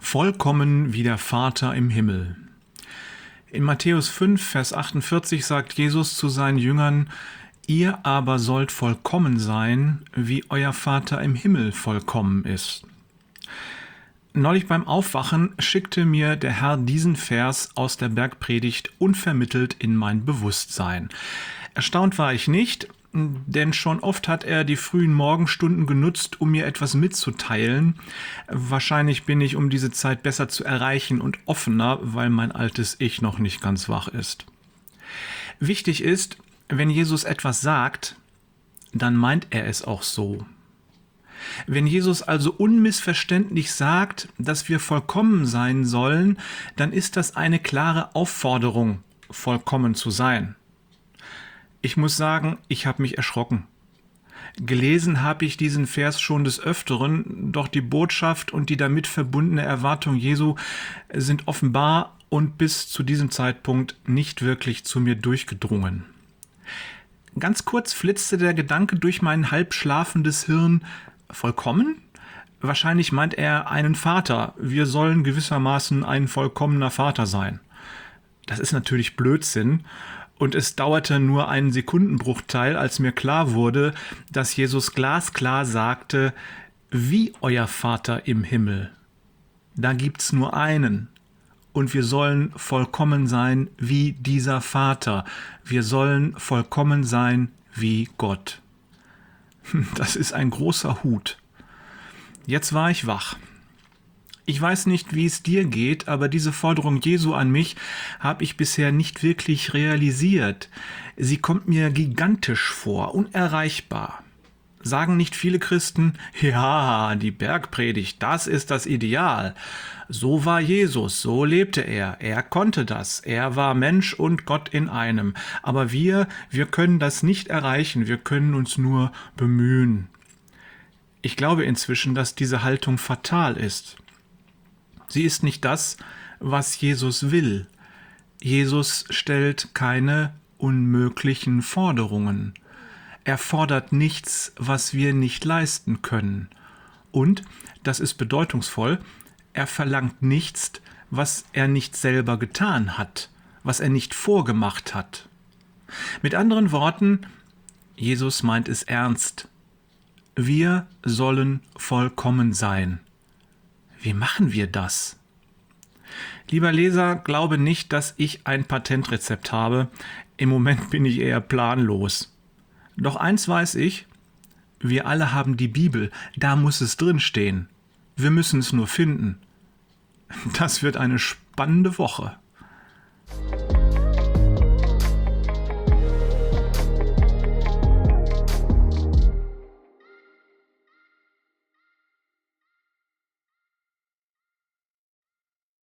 Vollkommen wie der Vater im Himmel. In Matthäus 5, Vers 48 sagt Jesus zu seinen Jüngern: Ihr aber sollt vollkommen sein, wie euer Vater im Himmel vollkommen ist. Neulich beim Aufwachen schickte mir der Herr diesen Vers aus der Bergpredigt unvermittelt in mein Bewusstsein. Erstaunt war ich nicht, denn schon oft hat er die frühen Morgenstunden genutzt, um mir etwas mitzuteilen. Wahrscheinlich bin ich um diese Zeit besser zu erreichen und offener, weil mein altes Ich noch nicht ganz wach ist. Wichtig ist, wenn Jesus etwas sagt, dann meint er es auch so. Wenn Jesus also unmissverständlich sagt, dass wir vollkommen sein sollen, dann ist das eine klare Aufforderung, vollkommen zu sein. Ich muss sagen, ich habe mich erschrocken. Gelesen habe ich diesen Vers schon des Öfteren, doch die Botschaft und die damit verbundene Erwartung Jesu sind offenbar und bis zu diesem Zeitpunkt nicht wirklich zu mir durchgedrungen. Ganz kurz flitzte der Gedanke durch mein halb schlafendes Hirn: Vollkommen? Wahrscheinlich meint er einen Vater. Wir sollen gewissermaßen ein vollkommener Vater sein. Das ist natürlich Blödsinn. Und es dauerte nur einen Sekundenbruchteil, als mir klar wurde, dass Jesus glasklar sagte: Wie euer Vater im Himmel. Da gibt's nur einen. Und wir sollen vollkommen sein wie dieser Vater. Wir sollen vollkommen sein wie Gott. Das ist ein großer Hut. Jetzt war ich wach. Ich weiß nicht, wie es dir geht, aber diese Forderung Jesu an mich habe ich bisher nicht wirklich realisiert. Sie kommt mir gigantisch vor, unerreichbar. Sagen nicht viele Christen: Ja, die Bergpredigt, das ist das Ideal. So war Jesus, so lebte er konnte das, er war Mensch und Gott in einem. Aber wir können das nicht erreichen, wir können uns nur bemühen. Ich glaube inzwischen, dass diese Haltung fatal ist. Sie ist nicht das, was Jesus will. Jesus stellt keine unmöglichen Forderungen. Er fordert nichts, was wir nicht leisten können. Und, das ist bedeutungsvoll, er verlangt nichts, was er nicht selber getan hat, was er nicht vorgemacht hat. Mit anderen Worten, Jesus meint es ernst. Wir sollen vollkommen sein. Wie machen wir das? Lieber Leser, glaube nicht, dass ich ein Patentrezept habe. Im Moment bin ich eher planlos. Doch eins weiß ich: Wir alle haben die Bibel, da muss es drinstehen. Wir müssen es nur finden. Das wird eine spannende Woche.